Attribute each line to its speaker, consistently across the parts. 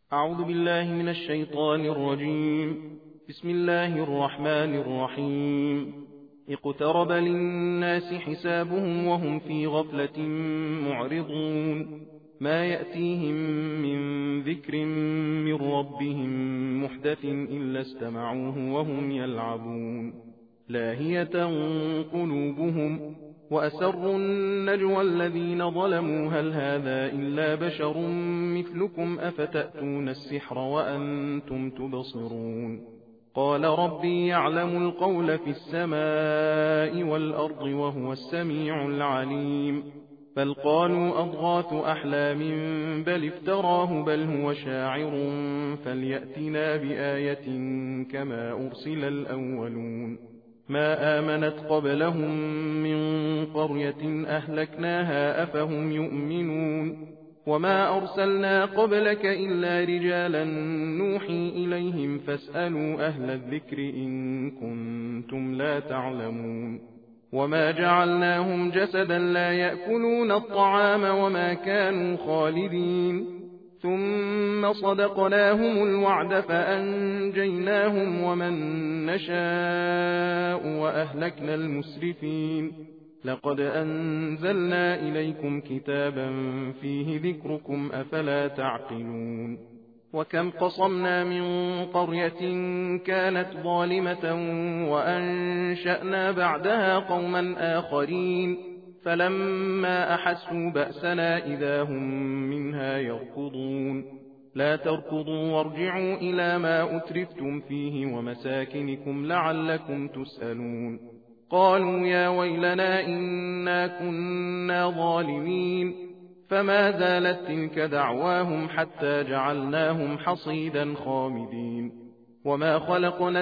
Speaker 1: أعوذ بالله من الشيطان الرجيم. بسم الله الرحمن الرحيم. اقترب للناس حسابهم وهم في غفلة معرضون. ما يأتيهم من ذكر من ربهم محدث إلا استمعوه وهم يلعبون. لاهية قلوبهم وأسروا النجوى الذين ظلموا هل هذا إلا بشر مثلكم أفتأتون السحر وأنتم تبصرون. قال ربي يعلم القول في السماء والأرض وهو السميع العليم. بل قالوا أضغاث أحلام بل افتراه بل هو شاعر فليأتنا بآية كما أرسل الأولون. ما آمنت قبلهم من قرية أهلكناها أفهم يؤمنون. وما أرسلنا قبلك إلا رجالا نوحي إليهم فاسألوا أهل الذكر إن كنتم لا تعلمون. وما جعلناهم جسدا لا يأكلون الطعام وما كانوا خالدين. ثم صدقناهم الوعد فأنجيناهم ومن نشاء وأهلكنا المسرفين. لقد أنزلنا إليكم كتابا فيه ذكركم أفلا تعقلون. وكم قصمنا من قرية كانت ظالمة وأنشأنا بعدها قوما آخرين فلما أحسوا بأسنا إذا هم منها يركضون. لا تركضوا وارجعوا إلى ما أترفتم فيه ومساكنكم لعلكم تسألون. قالوا يا ويلنا إنا كنا ظالمين. فما زالت تلك دعواهم حتى جعلناهم حصيدا خامدين. وما خلقنا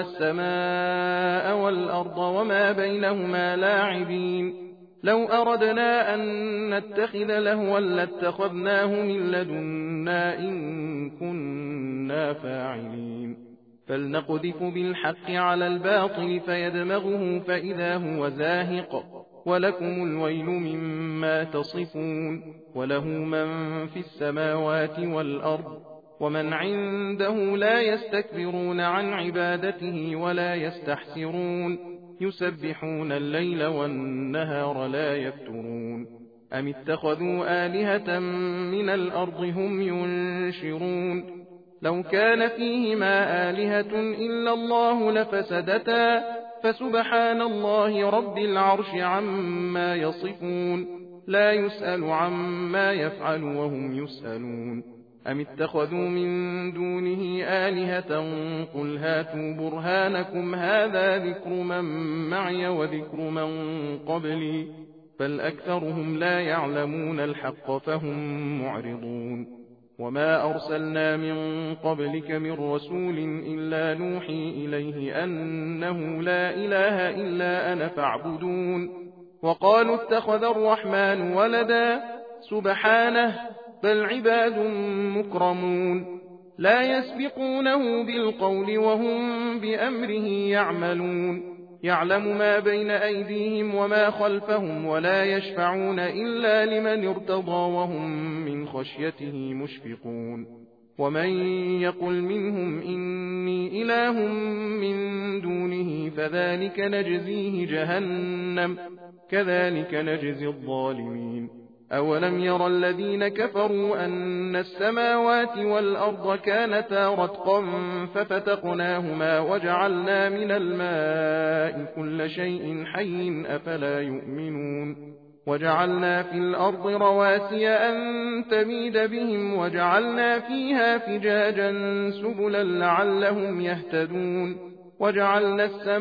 Speaker 1: السماء والأرض وما بينهما لاعبين. لو أردنا أن نتخذ لهوا لاتخذناه من لدنا إن كنا فاعلين. فلنقذف بالحق على الباطل فيدمغه فإذا هو زاهق ولكم الويل مما تصفون. وله من في السماوات والأرض ومن عنده لا يستكبرون عن عبادته ولا يستحسرون. يسبحون الليل والنهار لا يفترون. أم اتخذوا آلهة من الأرض هم ينشرون. لو كان فيهما آلهة إلا الله لفسدتا فسبحان الله رب العرش عما يصفون. لا يسأل عما يفعل وهم يسألون. أم اتخذوا من دونه آلهة قل هاتوا برهانكم هذا ذكر من معي وذكر من قبلي بل أكثرهم لا يعلمون الحق فهم معرضون. وما أرسلنا من قبلك من رسول إلا نوحي إليه أنه لا إله إلا أنا فاعبدون. وقالوا اتخذ الرحمن ولدا سبحانه بل عباد مكرمون. لا يسبقونه بالقول وهم بأمره يعملون. يعلم ما بين أيديهم وما خلفهم ولا يشفعون إلا لمن ارتضى وهم من خشيته مشفقون. ومن يقل منهم إني إله من دونه فذلك نجزيه جهنم كذلك نجزي الظالمين. أولم ير الذين كفروا أن السماوات والأرض كانتا رتقا ففتقناهما وجعلنا من الماء كل شيء حي أفلا يؤمنون. وجعلنا في الأرض رواسي أن تميد بهم وجعلنا فيها فجاجا سبلا لعلهم يهتدون. وجعلنا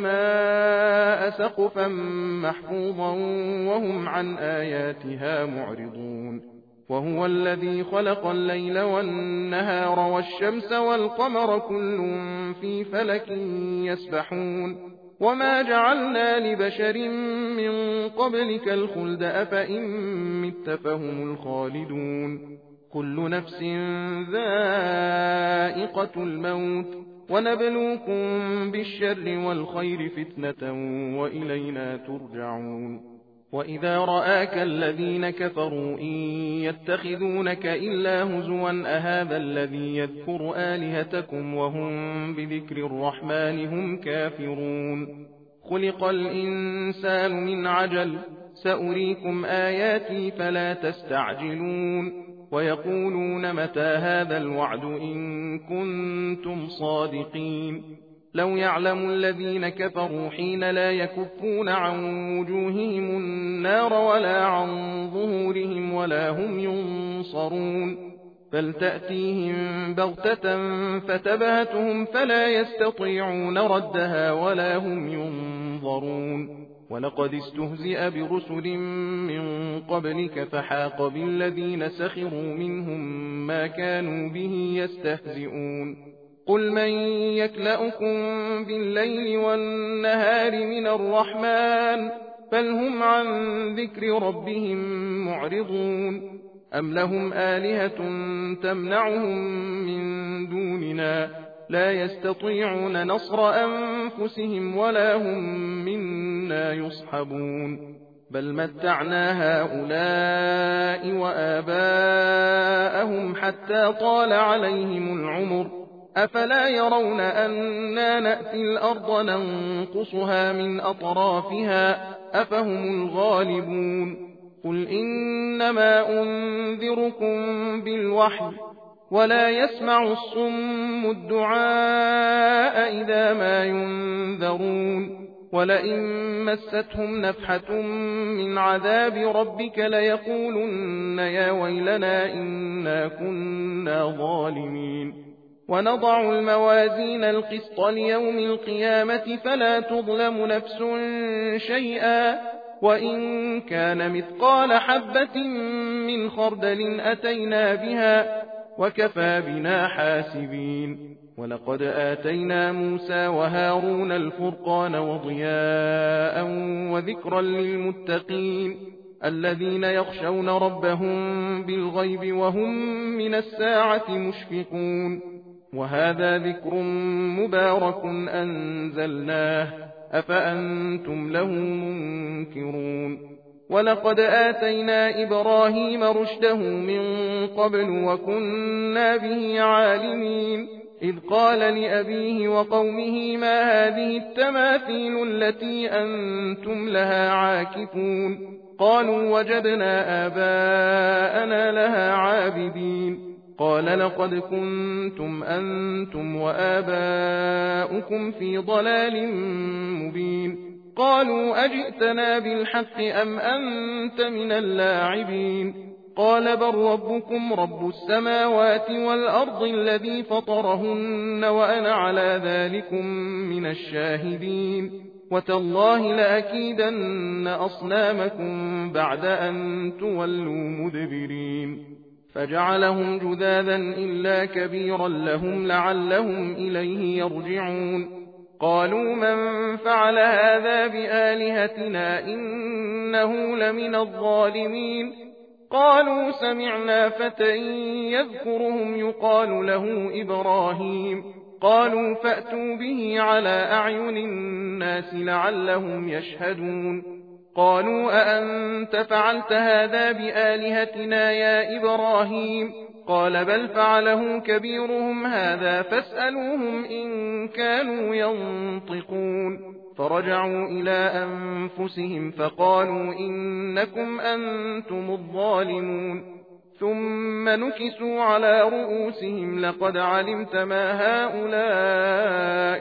Speaker 1: السماء سقفا محفوظا وهم عن آياتها معرضون. وهو الذي خلق الليل والنهار والشمس والقمر كل في فلك يسبحون. وما جعلنا لبشر من قبلك الخلد أفإن مت فهم الخالدون. كل نفس ذائقة الموت ونبلوكم بالشر والخير فتنة وإلينا ترجعون. وإذا رآك الذين كفروا إن يتخذونك إلا هزوا أهذا الذي يذكر آلهتكم وهم بذكر الرحمن هم كافرون خلق الإنسان من عجل سأريكم آياتي فلا تستعجلون ويقولون متى هذا الوعد إن كنتم صادقين لو يعلم الذين كفروا حين لا يكفون عن وجوههم النار ولا عن ظهورهم ولا هم ينصرون فلتأتيهم بغتة فتبهتهم فلا يستطيعون ردها ولا هم ينظرون ولقد استهزئ برسل من قبلك فحاق بالذين سخروا منهم ما كانوا به يستهزئون قل من يكلأكم بالليل والنهار من الرحمن بل هم عن ذكر ربهم معرضون أم لهم آلهة تمنعهم من دوننا لا يستطيعون نصر أنفسهم ولا هم منا يصحبون بل متعنا هؤلاء وآباءهم حتى طال عليهم العمر أفلا يرون أنا نأتي الأرض ننقصها من أطرافها أفهم الغالبون قل إنما أنذركم بالوحي ولا يسمع الصم الدعاء إذا ما ينذرون ولئن مستهم نفحة من عذاب ربك ليقولن يا ويلنا إنا كنا ظالمين ونضع الموازين القسط ليوم القيامة فلا تظلم نفس شيئا وإن كان مثقال حبة من خردل أتينا بها وكفى بنا حاسبين ولقد آتينا موسى وهارون الفرقان وضياء وذكرا للمتقين الذين يخشون ربهم بالغيب وهم من الساعة مشفقون وهذا ذكر مبارك أنزلناه أفأنتم له منكرون ولقد آتينا إبراهيم رشده من قبل وكنا به عالمين إذ قال لأبيه وقومه ما هذه التماثيل التي أنتم لها عاكفون قالوا وجدنا آباءنا لها عابدين قال لقد كنتم أنتم وآباؤكم في ضلال مبين قالوا أجئتنا بالحق أم أنت من اللاعبين قال بل ربكم رب السماوات والأرض الذي فطرهن وأنا على ذلكم من الشاهدين وتالله لأكيدن أصنامكم بعد أن تولوا مدبرين فجعلهم جذاذا إلا كبيرا لهم لعلهم إليه يرجعون قالوا من فعل هذا بآلهتنا إنه لمن الظالمين قالوا سمعنا فتى يذكرهم يقال له إبراهيم قالوا فأتوا به على أعين الناس لعلهم يشهدون قالوا أأنت فعلت هذا بآلهتنا يا إبراهيم قال بل فعله كبيرهم هذا فاسألوهم إن كانوا ينطقون فرجعوا إلى أنفسهم فقالوا إنكم أنتم الظالمون ثم نكسوا على رؤوسهم لقد علمت ما هؤلاء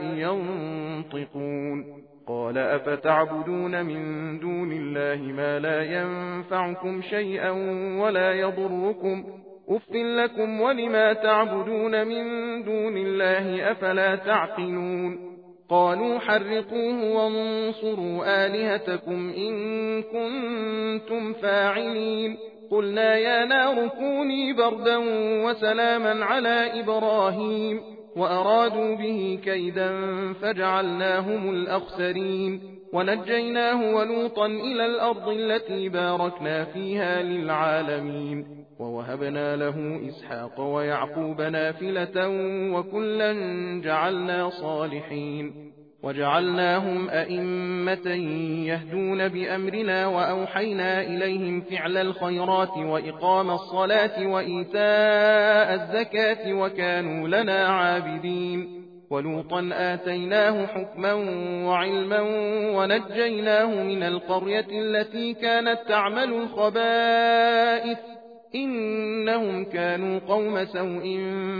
Speaker 1: ينطقون قال أفتعبدون من دون الله ما لا ينفعكم شيئا ولا يضركم أف لكم ولما تعبدون من دون الله أفلا تعقلون قالوا حرقوه وانصروا آلهتكم إن كنتم فاعلين قلنا يا نار كوني بردا وسلاما على إبراهيم وأرادوا به كيدا فجعلناهم الأخسرين ونجيناه ولوطا إلى الأرض التي باركنا فيها للعالمين ووهبنا له إسحاق ويعقوب نافلة وكلا جعلنا صالحين وجعلناهم أئمة يهدون بأمرنا وأوحينا إليهم فعل الخيرات وإقام الصلاة وإيتاء الزكاة وكانوا لنا عابدين ولوطا آتيناه حكما وعلما ونجيناه من القرية التي كانت تعمل الخبائث إنهم كانوا قوم سوء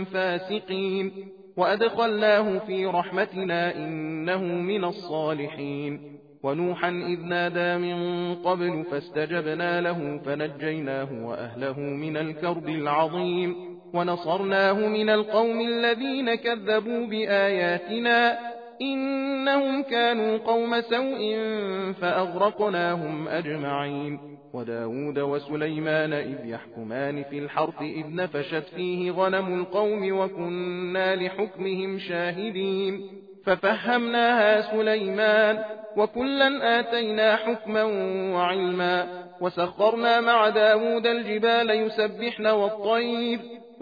Speaker 1: فاسقين وأدخلناه في رحمتنا إنه من الصالحين ونوحا إذ نادى من قبل فاستجبنا له فنجيناه وأهله من الكرب العظيم ونصرناه من القوم الذين كذبوا بآياتنا إنهم كانوا قوم سوء فأغرقناهم أجمعين وداود وسليمان إذ يحكمان في الحرث إذ نفشت فيه غنم القوم وكنا لحكمهم شاهدين ففهمناها سليمان وكلا آتينا حكما وعلما وسخرنا مع داود الجبال يسبحن والطير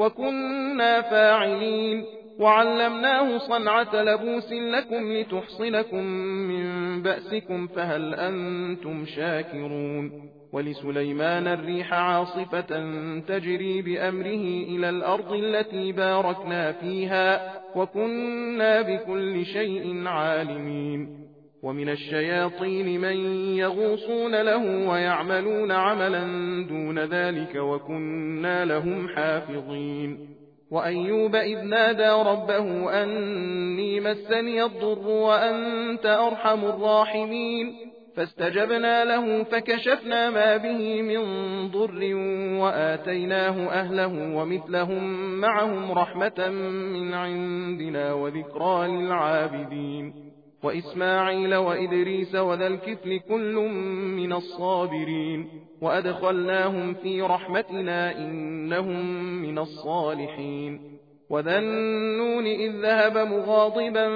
Speaker 1: وكنا فاعلين وعلمناه صنعة لبوس لكم لتحصنكم من بأسكم فهل أنتم شاكرون ولسليمان الريح عاصفة تجري بأمره إلى الأرض التي باركنا فيها وكنا بكل شيء عالمين ومن الشياطين من يغوصون له ويعملون عملا دون ذلك وكنا لهم حافظين وأيوب إذ نادى ربه أني مسني الضر وأنت أرحم الراحمين فاستجبنا له فكشفنا ما به من ضر وآتيناه أهله ومثلهم معهم رحمة من عندنا وذكرى للعابدين وإسماعيل وإدريس وذا الكفل كل من الصابرين وأدخلناهم في رحمتنا إنهم من الصالحين وذا النون إذ ذهب مغاضبا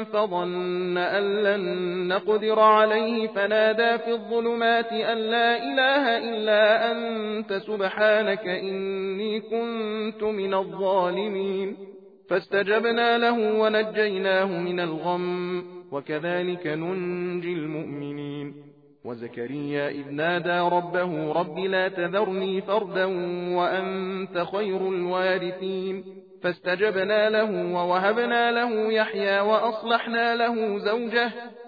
Speaker 1: فظن أن لن نقدر عليه فنادى في الظلمات أن لا إله إلا أنت سبحانك إني كنت من الظالمين فاستجبنا له ونجيناه من الغم وكذلك ننجي المؤمنين وزكريا إذ نادى ربه رب لا تذرني فردا وأنت خير الوارثين فاستجبنا له ووهبنا له يحيى وأصلحنا له زوجه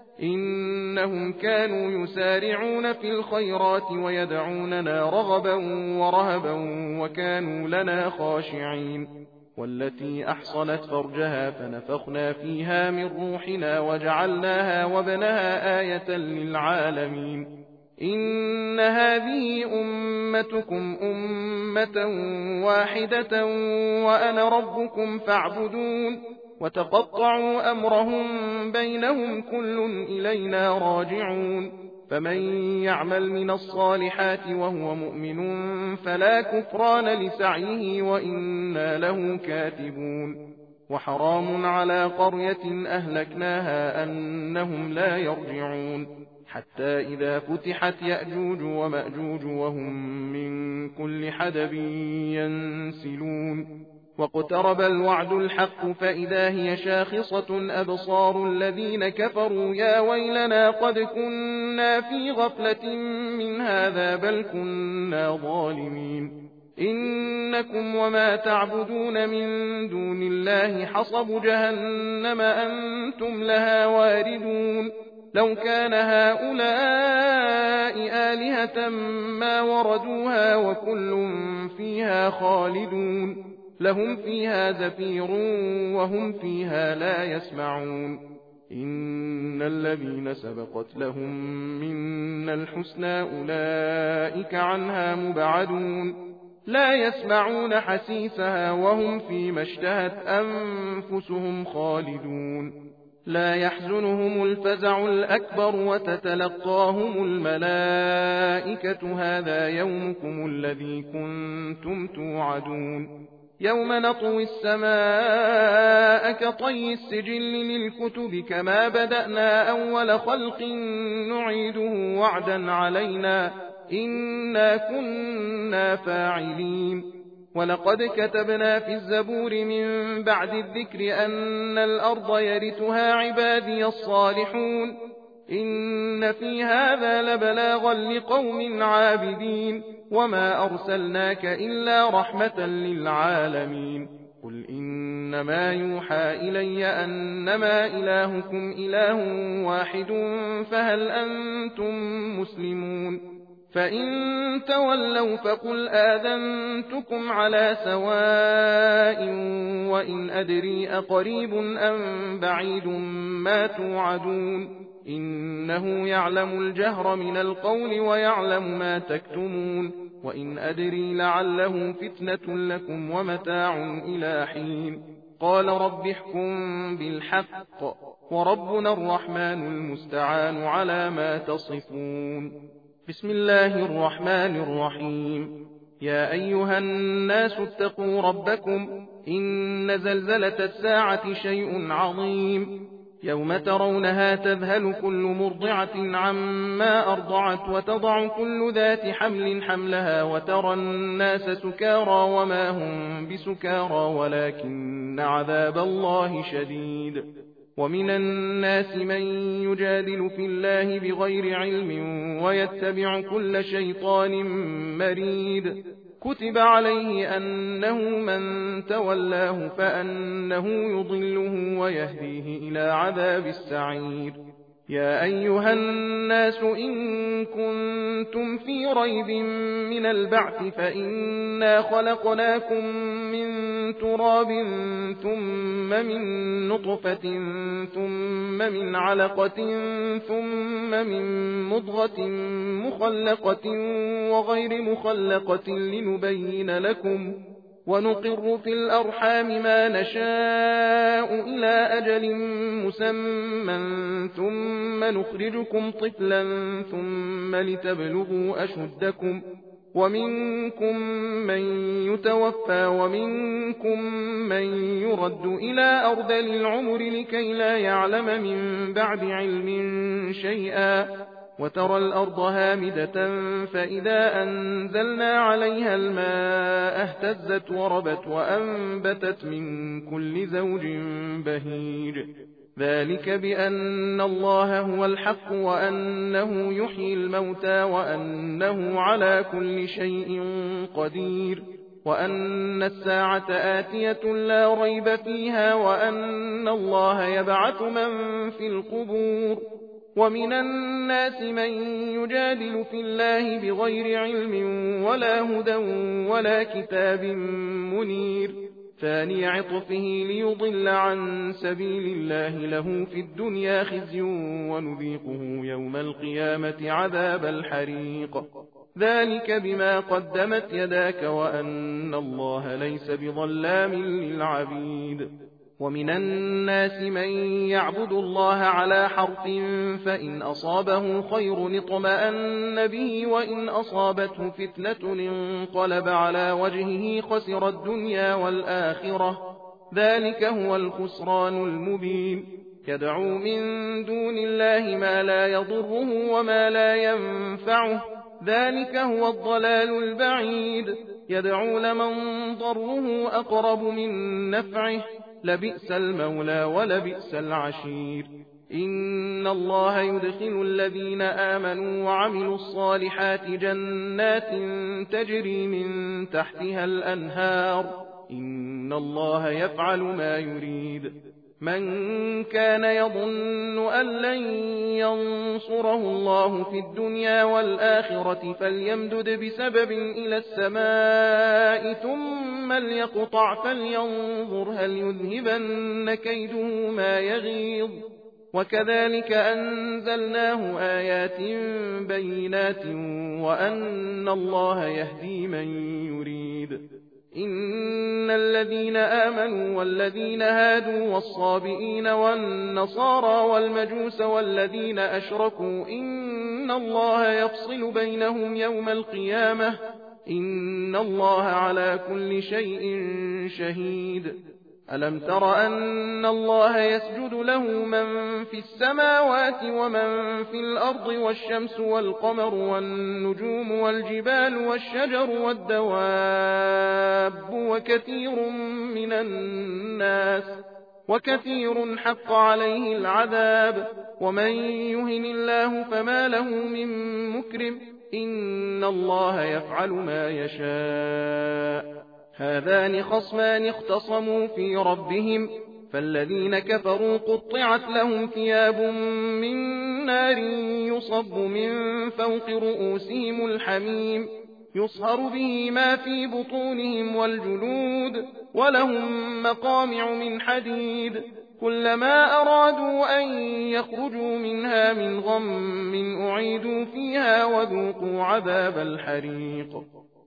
Speaker 1: إنهم كانوا يسارعون في الخيرات ويدعوننا رغبا ورهبا وكانوا لنا خاشعين والتي أحصنت فرجها فنفخنا فيها من روحنا وجعلناها وابنها آية للعالمين إن هذه أمتكم أمة واحدة وأنا ربكم فاعبدون وتقطعوا أمرهم بينهم كل إلينا راجعون فمن يعمل من الصالحات وهو مؤمن فلا كفران لسعيه وإنا له كاتبون وحرام على قرية أهلكناها أنهم لا يرجعون حتى إذا فتحت يأجوج ومأجوج وهم من كل حدب ينسلون واقترب الوعد الحق فإذا هي شاخصة أبصار الذين كفروا يا ويلنا قد كنا في غفلة من هذا بل كنا ظالمين إنكم وما تعبدون من دون الله حصب جهنم أنتم لها واردون لو كان هؤلاء آلهة ما وردوها وكل فيها خالدون لهم فيها زفير وهم فيها لا يسمعون إن الذين سبقت لهم منا الحسنى أولئك عنها مبعدون لا يسمعون حسيسها وهم فيما اشتهت أنفسهم خالدون لا يحزنهم الفزع الأكبر وتتلقاهم الملائكة هذا يومكم الذي كنتم توعدون يوم نطوي السماء كطي السجل للكتب كما بدأنا أول خلق نعيده وعدا علينا إنا كنا فاعلين ولقد كتبنا في الزبور من بعد الذكر أن الأرض يرثها عبادي الصالحون إن في هذا لبلاغا لقوم عابدين وما أرسلناك إلا رحمة للعالمين قل إنما يوحى إلي أنما إلهكم إله واحد فهل أنتم مسلمون فإن تولوا فقل آذنتكم على سواء وإن أدري أقريب أم بعيد ما توعدون إنه يعلم الجهر من القول ويعلم ما تكتمون وإن أدري لعله فتنة لكم ومتاع إلى حين قال رب احكم بالحق وربنا الرحمن المستعان على ما تصفون بسم الله الرحمن الرحيم يا أيها الناس اتقوا ربكم إن زلزلة الساعة شيء عظيم يوم ترونها تذهل كل مرضعة عما أرضعت وتضع كل ذات حمل حملها وترى الناس سكارى وما هم بسكارى ولكن عذاب الله شديد ومن الناس من يجادل في الله بغير علم ويتبع كل شيطان مريد كتب عليه أنه من تولاه فأنه يضله ويهديه إلى عذاب السعير يا أيها الناس إن كنتم في ريب من البعث فإنا خلقناكم من تراب ثم من نطفة ثم من علقة ثم من مضغة مخلقة وغير مخلقة لنبين لكم ونقر في الأرحام ما نشاء إلى أجل مسمى ثم نخرجكم طفلا ثم لتبلغوا أشدكم ومنكم من يتوفى ومنكم من يرد إلى أرذل العمر لكي لا يعلم من بعد علم شيئا وترى الأرض هامدة فإذا أنزلنا عليها الماء اهتزت وربت وأنبتت من كل زوج بهيج ذلك بأن الله هو الحق وأنه يحيي الموتى وأنه على كل شيء قدير وأن الساعة آتية لا ريب فيها وأن الله يبعث من في القبور ومن الناس من يجادل في الله بغير علم ولا هدى ولا كتاب منير ثاني عطفه ليضل عن سبيل الله له في الدنيا خزي ونذيقه يوم القيامة عذاب الحريق ذلك بما قدمت يداك وأن الله ليس بظلام للعبيد ومن الناس من يعبد الله على حرف فإن أصابه خير اطمأن به وإن أصابته فتنة انقلب على وجهه خسر الدنيا والآخرة ذلك هو الخسران المبين يدعو من دون الله ما لا يضره وما لا ينفعه ذلك هو الضلال البعيد يدعو لمن ضره أقرب من نفعه لبئس المولى ولبئس العشير إن الله يدخل الذين آمنوا وعملوا الصالحات جنات تجري من تحتها الأنهار إن الله يفعل ما يريد من كان يظن أن لن ينصره الله في الدنيا والآخرة فليمدد بسبب إلى السماء ثم ليقطع فلينظر هل يذهبن كيده ما يغيظ وكذلك أنزلناه آيات بينات وأن الله يهدي من يريد إن الذين آمنوا والذين هادوا والصابئين والنصارى والمجوس والذين أشركوا إن الله يفصل بينهم يوم القيامة إن الله على كل شيء شهيد ألم تر أن الله يسجد له من في السماوات ومن في الأرض والشمس والقمر والنجوم والجبال والشجر والدواب وكثير حق عليه العذاب ومن يهن الله فما له من مكرم إن الله يفعل ما يشاء هذان خصمان اختصموا في ربهم فالذين كفروا قطعت لهم ثياب من نار يصب من فوق رؤوسهم الحميم يصهر به ما في بطونهم والجلود ولهم مقامع من حديد كلما أرادوا أن يخرجوا منها من غم أعيدوا فيها وذوقوا عذاب الحريق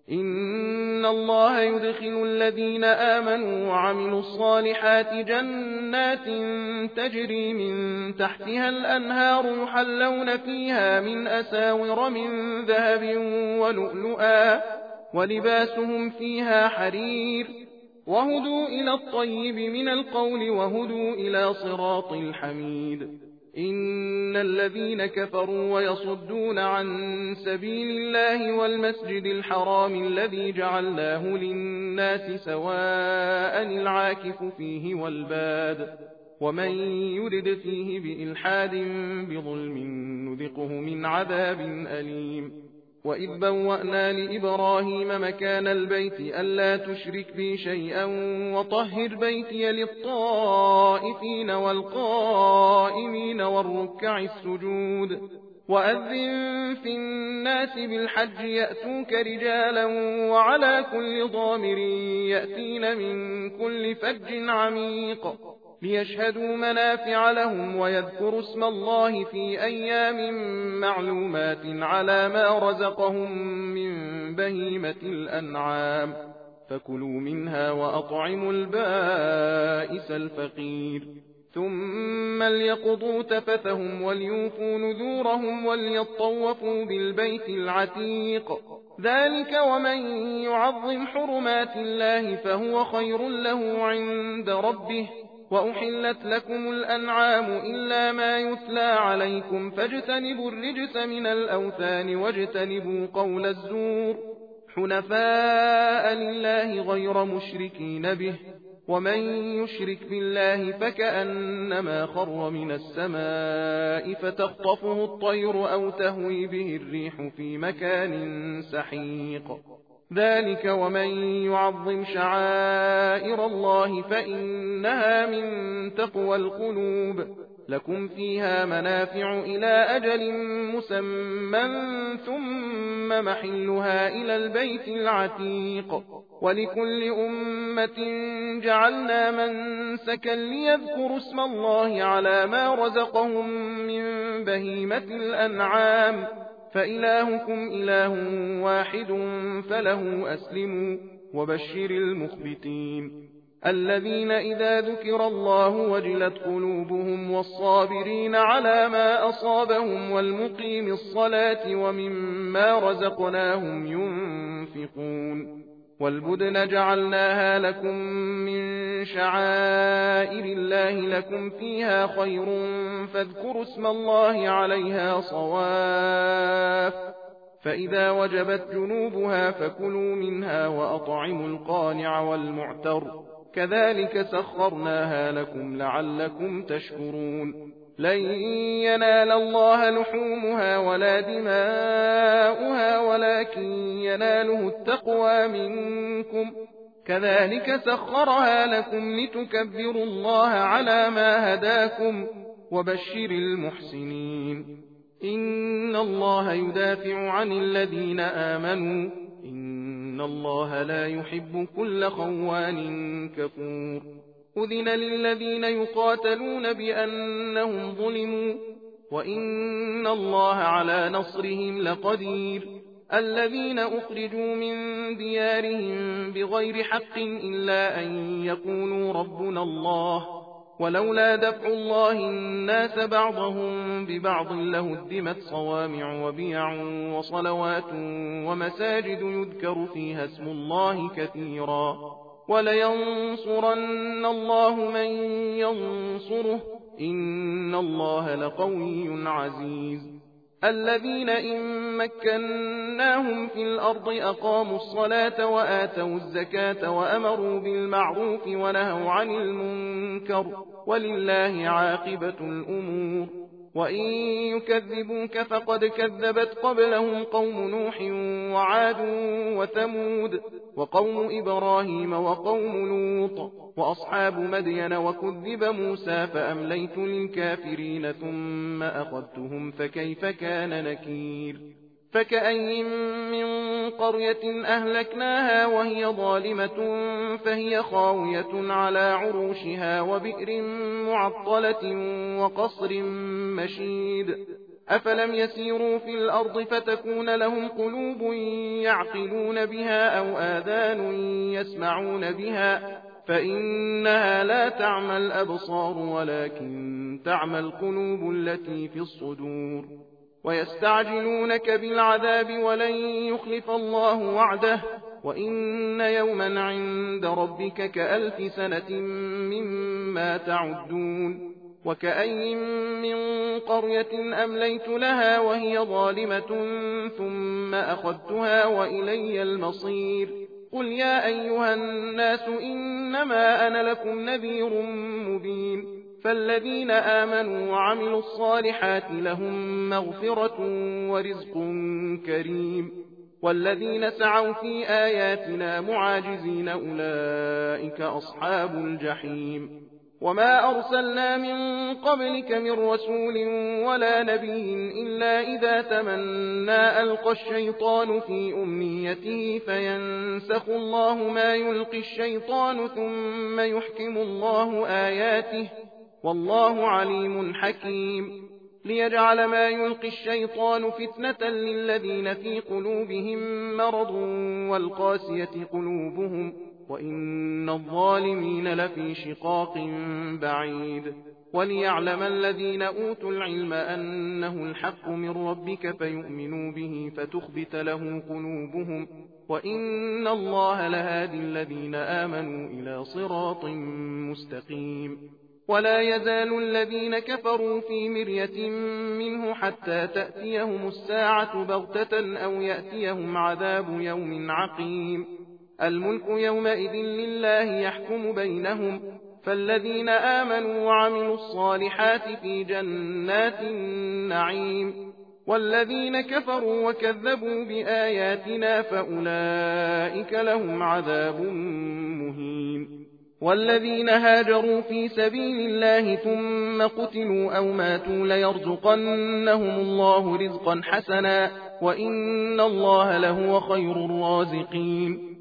Speaker 1: إن الله يدخل الذين آمنوا وعملوا الصالحات جنات تجري من تحتها الأنهار يحلون فيها من أساور من ذهب ولؤلؤا ولباسهم فيها حرير وهدوا إلى الطيب من القول وهدوا إلى صراط الحميد إن الذين كفروا ويصدون عن سبيل الله والمسجد الحرام الذي جعلناه للناس سواء العاكف فيه والباد ومن يرد فيه بإلحاد بظلم نذقه من عذاب أليم وإذ بوأنا لإبراهيم مكان البيت ألا تشرك بي شيئا وطهر بيتي للطائفين والقائمين والركع السجود وأذن في الناس بالحج يأتوك رجالا وعلى كل ضامر يأتين من كل فج عميق ليشهدوا منافع لهم ويذكروا اسم الله في أيام معلومات على ما رزقهم من بهيمة الأنعام فكلوا منها وأطعموا البائس الفقير ثم ليقضوا تفثهم وليوفوا نذورهم وليطوفوا بالبيت العتيق ذلك ومن يعظم حرمات الله فهو خير له عند ربه وأحلت لكم الأنعام إلا ما يتلى عليكم فاجتنبوا الرجس من الأوثان واجتنبوا قول الزور حنفاء لله غير مشركين به ومن يشرك بالله فكأنما خر من السماء فتخطفه الطير أو تهوي به الريح في مكان سحيق ذلك ومن يعظم شعائر الله فإنها من تقوى القلوب لكم فيها منافع إلى أجل مسمى ثم محلها إلى البيت العتيق ولكل أمة جعلنا منسكا ليذكروا اسم الله على ما رزقهم من بهيمة الأنعام فإلهكم إله واحد فله أسلموا وبشر المخبتين الذين إذا ذكر الله وجلت قلوبهم والصابرين على ما أصابهم والمقيم الصلاة ومما رزقناهم ينفقون والبدن جعلناها لكم من شعائر الله لكم فيها خير فاذكروا اسم الله عليها صواف فإذا وجبت جنوبها فكلوا منها وأطعموا القانع والمعتر كذلك سخرناها لكم لعلكم تشكرون لن ينال الله لحومها ولا دماؤها ولكن يناله التقوى منكم كذلك سخرها لكم لتكبروا الله على ما هداكم وبشر المحسنين إن الله يدافع عن الذين آمنوا إن الله لا يحب كل خوان كفور أذن للذين يقاتلون بأنهم ظلموا وإن الله على نصرهم لقدير الذين أخرجوا من ديارهم بغير حق إلا أن يقولوا ربنا الله ولولا دفع الله الناس بعضهم ببعض لهدمت صوامع وبيع وصلوات ومساجد يذكر فيها اسم الله كثيرا ولينصرن الله من ينصره إن الله لقوي عزيز الذين إن مكناهم في الأرض أقاموا الصلاة وآتوا الزكاة وأمروا بالمعروف ونهوا عن المنكر ولله عاقبة الأمور وإن يكذبوك فقد كذبت قبلهم قوم نوح وعاد وثمود وقوم إبراهيم وقوم لوط وأصحاب مدين وكذب موسى فأمليت للكافرين ثم أخذتهم فكيف كان نكير فكأي من قرية أهلكناها وهي ظالمة فهي خاوية على عروشها وبئر معطلة وقصر مشيد أفلم يسيروا في الأرض فتكون لهم قلوب يعقلون بها أو آذان يسمعون بها فإنها لا تعمى الأبصار ولكن تعمى القلوب التي في الصدور ويستعجلونك بالعذاب ولن يخلف الله وعده وإن يوما عند ربك كألف سنة مما تعدون وكأي من قرية أمليت لها وهي ظالمة ثم أخذتها وإلي المصير قل يا أيها الناس إنما أنا لكم نذير مبين فالذين آمنوا وعملوا الصالحات لهم مغفرة ورزق كريم والذين سعوا في آياتنا معاجزين أولئك أصحاب الجحيم وما أرسلنا من قبلك من رسول ولا نبي إلا إذا تمنى ألقى الشيطان في أمنيته فينسخ الله ما يلقي الشيطان ثم يحكم الله آياته والله عليم حكيم ليجعل ما يلقي الشيطان فتنة للذين في قلوبهم مرض والقاسية قلوبهم وإن الظالمين لفي شقاق بعيد وليعلم الذين أوتوا العلم أنه الحق من ربك فيؤمنوا به فتخبت له قلوبهم وإن الله لهادي الذين آمنوا إلى صراط مستقيم ولا يزال الذين كفروا في مرية منه حتى تأتيهم الساعة بغتة أو يأتيهم عذاب يوم عقيم الملك يومئذ لله يحكم بينهم فالذين آمنوا وعملوا الصالحات في جنات النعيم والذين كفروا وكذبوا بآياتنا فأولئك لهم عذاب مهين والذين هاجروا في سبيل الله ثم قتلوا أو ماتوا ليرزقنهم الله رزقا حسنا وإن الله لهو خير الرازقين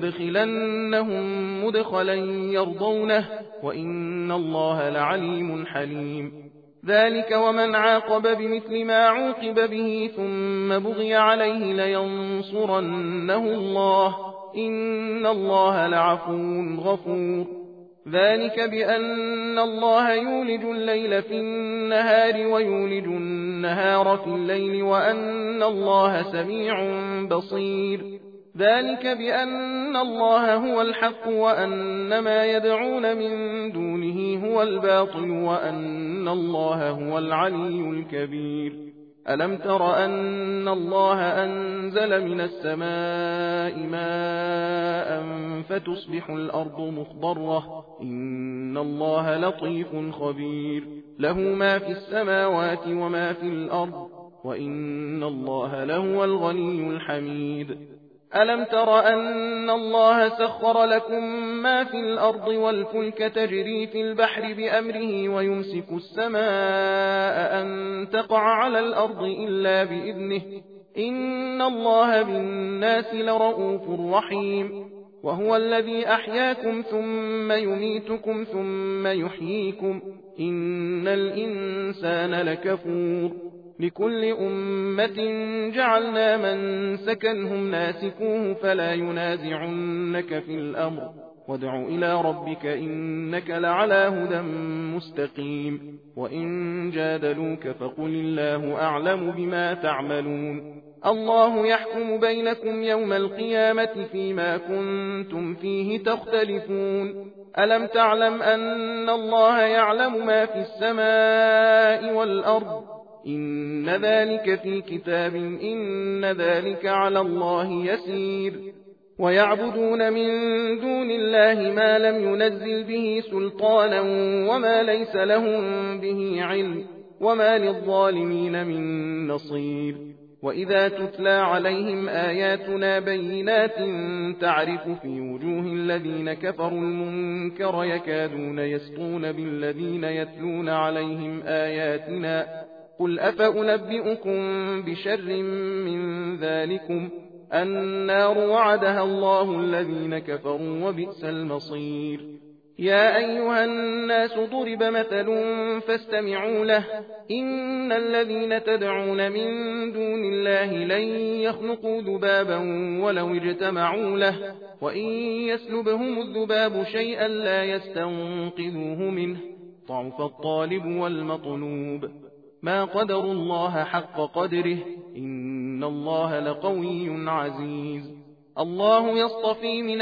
Speaker 1: ليدخلنهم مدخلا يرضونه وإن الله لعليم حليم ذلك ومن عاقب بمثل ما عوقب به ثم بغي عليه لينصرنه الله إن الله لعفو غفور ذلك بأن الله يولج الليل في النهار ويولج النهار في الليل وأن الله سميع بصير ذلك بأن الله هو الحق وأن ما يدعون من دونه هو الباطل وأن الله هو العلي الكبير ألم تر أن الله أنزل من السماء ماء فتصبح الأرض مخضرة إن الله لطيف خبير له ما في السماوات وما في الأرض وإن الله لهو الغني الحميد ألم تر أن الله سخر لكم ما في الأرض والفلك تجري في البحر بأمره ويمسك السماء أن تقع على الأرض إلا بإذنه إن الله بالناس لرؤوف رحيم وهو الذي أحياكم ثم يميتكم ثم يحييكم إن الإنسان لكفور لكل أمة جعلنا من سكنهم ناسكوه فلا ينازعنك في الأمر وادع إلى ربك إنك لعلى هدى مستقيم وإن جادلوك فقل الله أعلم بما تعملون الله يحكم بينكم يوم القيامة فيما كنتم فيه تختلفون ألم تعلم أن الله يعلم ما في السماء والأرض إن ذلك في كتاب إن ذلك على الله يسير ويعبدون من دون الله ما لم ينزل به سلطانا وما ليس لهم به علم وما للظالمين من نصير وإذا تتلى عليهم آياتنا بينات تعرف في وجوه الذين كفروا المنكر يكادون يسطون بالذين يتلون عليهم آياتنا قل أفأنبئكم بشر من ذلكم النار وعدها الله الذين كفروا وبئس المصير يا أيها الناس ضرب مثل فاستمعوا له إن الذين تدعون من دون الله لن يخلقوا ذبابا ولو اجتمعوا له وإن يسلبهم الذباب شيئا لا يستنقذوه منه ضعف الطالب والمطلوب ما قدر الله حق قدره إن الله لقوي عزيز الله يصطفي من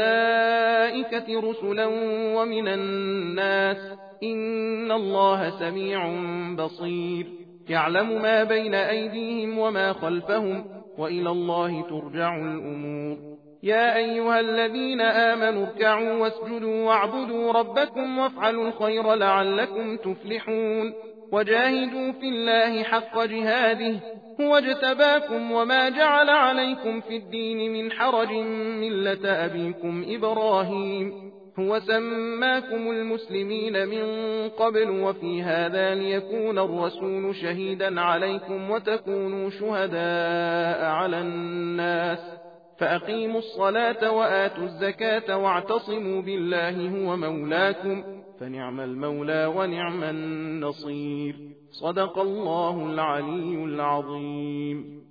Speaker 1: الملائكة رسلا ومن الناس إن الله سميع بصير يعلم ما بين أيديهم وما خلفهم وإلى الله ترجع الأمور يا أيها الذين آمنوا اركعوا واسجدوا واعبدوا ربكم وافعلوا الخير لعلكم تفلحون وجاهدوا في الله حق جهاده هو اجتباكم وما جعل عليكم في الدين من حرج ملة أبيكم إبراهيم هو سماكم المسلمين من قبل وفي هذا ليكون الرسول شهيدا عليكم وتكونوا شهداء على الناس فأقيموا الصلاة وآتوا الزكاة واعتصموا بالله هو مولاكم فنعم المولى ونعم النصير صدق الله العلي العظيم.